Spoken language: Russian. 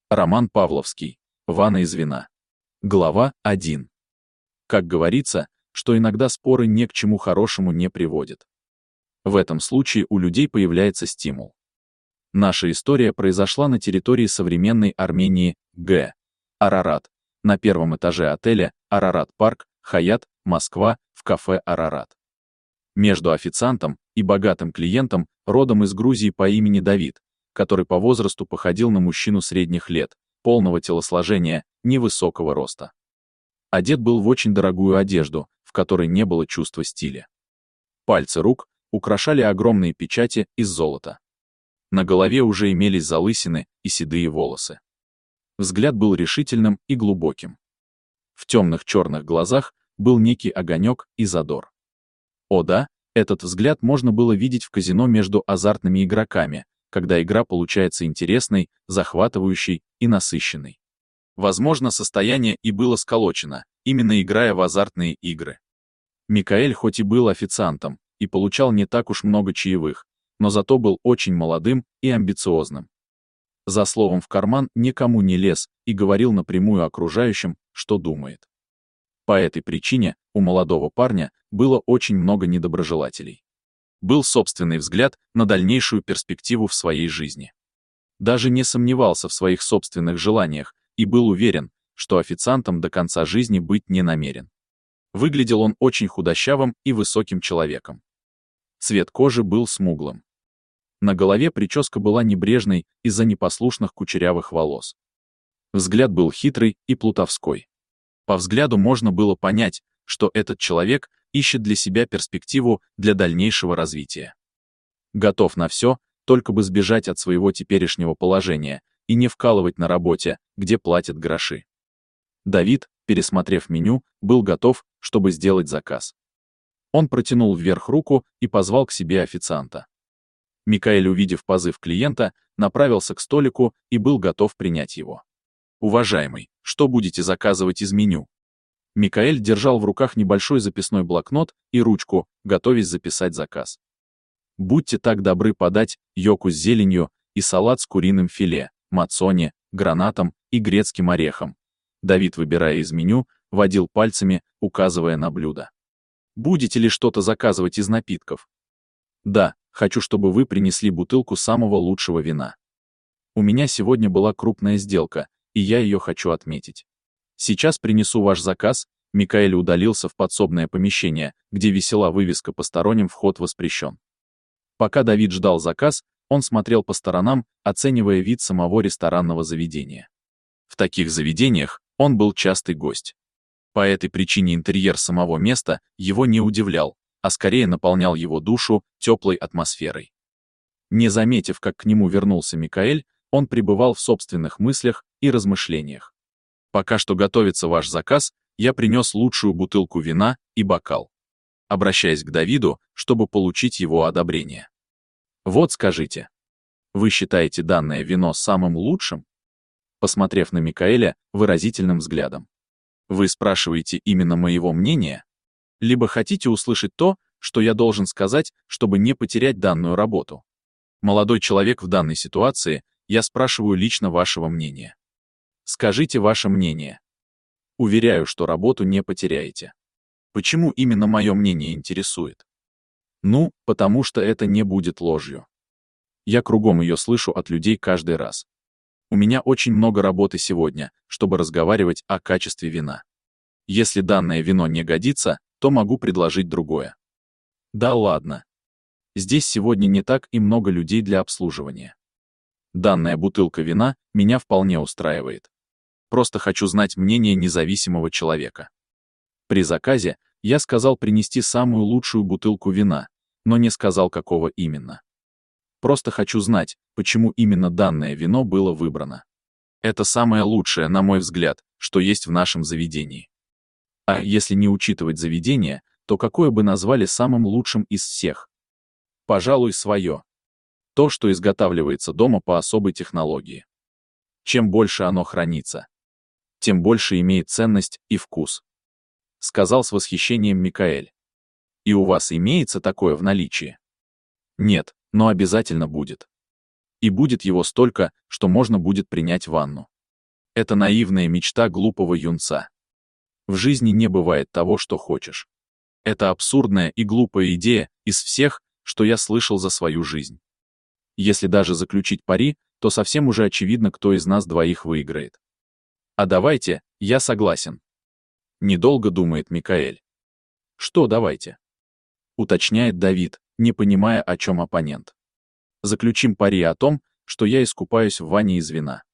Роман Павловский. Ванна из вина. Глава 1. Как говорится, что иногда споры ни к чему хорошему не приводят. В этом случае у людей появляется стимул. Наша история произошла на территории современной Армении, г. Арарат, на первом этаже отеля «Арарат Парк», Хаят, Москва, в кафе «Арарат». Между официантом и богатым клиентом, родом из Грузии по имени Давид, который по возрасту походил на мужчину средних лет, полного телосложения, невысокого роста. Одет был в очень дорогую одежду, в которой не было чувства стиля. Пальцы рук украшали огромные печати из золота. На голове уже имелись залысины и седые волосы. Взгляд был решительным и глубоким. В темных черных глазах был некий огонек и задор. О да, этот взгляд можно было видеть в казино между азартными игроками, когда игра получается интересной, захватывающей и насыщенной. Возможно, состояние и было сколочено, именно играя в азартные игры. Микаэль хоть и был официантом и получал не так уж много чаевых, но зато был очень молодым и амбициозным. За словом в карман никому не лез и говорил напрямую окружающим, что думает. По этой причине у молодого парня было очень много недоброжелателей. Был собственный взгляд на дальнейшую перспективу в своей жизни. Даже не сомневался в своих собственных желаниях и был уверен, что официантом до конца жизни быть не намерен. Выглядел он очень худощавым и высоким человеком. Цвет кожи был смуглым. На голове прическа была небрежной из-за непослушных кучерявых волос. Взгляд был хитрый и плутовской. По взгляду можно было понять, что этот человек ищет для себя перспективу для дальнейшего развития. Готов на все, только бы сбежать от своего теперешнего положения и не вкалывать на работе, где платят гроши. Давид, пересмотрев меню, был готов, чтобы сделать заказ. Он протянул вверх руку и позвал к себе официанта. Микаэль, увидев позыв клиента, направился к столику и был готов принять его. «Уважаемый, что будете заказывать из меню?» Микаэль держал в руках небольшой записной блокнот и ручку, готовясь записать заказ. «Будьте так добры подать йоку с зеленью и салат с куриным филе, мацони, гранатом и грецким орехом». Давид, выбирая из меню, водил пальцами, указывая на блюдо. «Будете ли что-то заказывать из напитков?» «Да, хочу, чтобы вы принесли бутылку самого лучшего вина. У меня сегодня была крупная сделка, и я ее хочу отметить. Сейчас принесу ваш заказ». Микаэль удалился в подсобное помещение, где висела вывеска «Посторонним вход воспрещен». Пока Давид ждал заказ, он смотрел по сторонам, оценивая вид самого ресторанного заведения. В таких заведениях он был частый гость. По этой причине интерьер самого места его не удивлял, а скорее наполнял его душу теплой атмосферой. Не заметив, как к нему вернулся Микаэль, он пребывал в собственных мыслях и размышлениях. «Пока что готовится ваш заказ, я принес лучшую бутылку вина и бокал», обращаясь к Давиду, чтобы получить его одобрение. «Вот скажите, вы считаете данное вино самым лучшим?» Посмотрев на Микаэля выразительным взглядом. «Вы спрашиваете именно моего мнения? Либо хотите услышать то, что я должен сказать, чтобы не потерять данную работу? Молодой человек, в данной ситуации, я спрашиваю лично вашего мнения. Скажите ваше мнение. Уверяю, что работу не потеряете. Почему именно мое мнение интересует? Ну, потому что это не будет ложью. Я кругом ее слышу от людей каждый раз. У меня очень много работы сегодня, чтобы разговаривать о качестве вина. Если данное вино не годится, то могу предложить другое. Да ладно. Здесь сегодня не так и много людей для обслуживания. Данная бутылка вина меня вполне устраивает. Просто хочу знать мнение независимого человека. При заказе я сказал принести самую лучшую бутылку вина, но не сказал, какого именно. Просто хочу знать, почему именно данное вино было выбрано. Это самое лучшее, на мой взгляд, что есть в нашем заведении. А если не учитывать заведение, то какое бы назвали самым лучшим из всех? Пожалуй, свое. То, что изготавливается дома по особой технологии. Чем больше оно хранится, тем больше имеет ценность и вкус», — сказал с восхищением Микаэль. «И у вас имеется такое в наличии?» «Нет, но обязательно будет. И будет его столько, что можно будет принять ванну. Это наивная мечта глупого юнца. В жизни не бывает того, что хочешь. Это абсурдная и глупая идея из всех, что я слышал за свою жизнь. Если даже заключить пари, то совсем уже очевидно, кто из нас двоих выиграет. А давайте, я согласен. Недолго думает Микаэль. Что давайте? Уточняет Давид, не понимая, о чем оппонент. Заключим пари о том, что я искупаюсь в ванне из вина.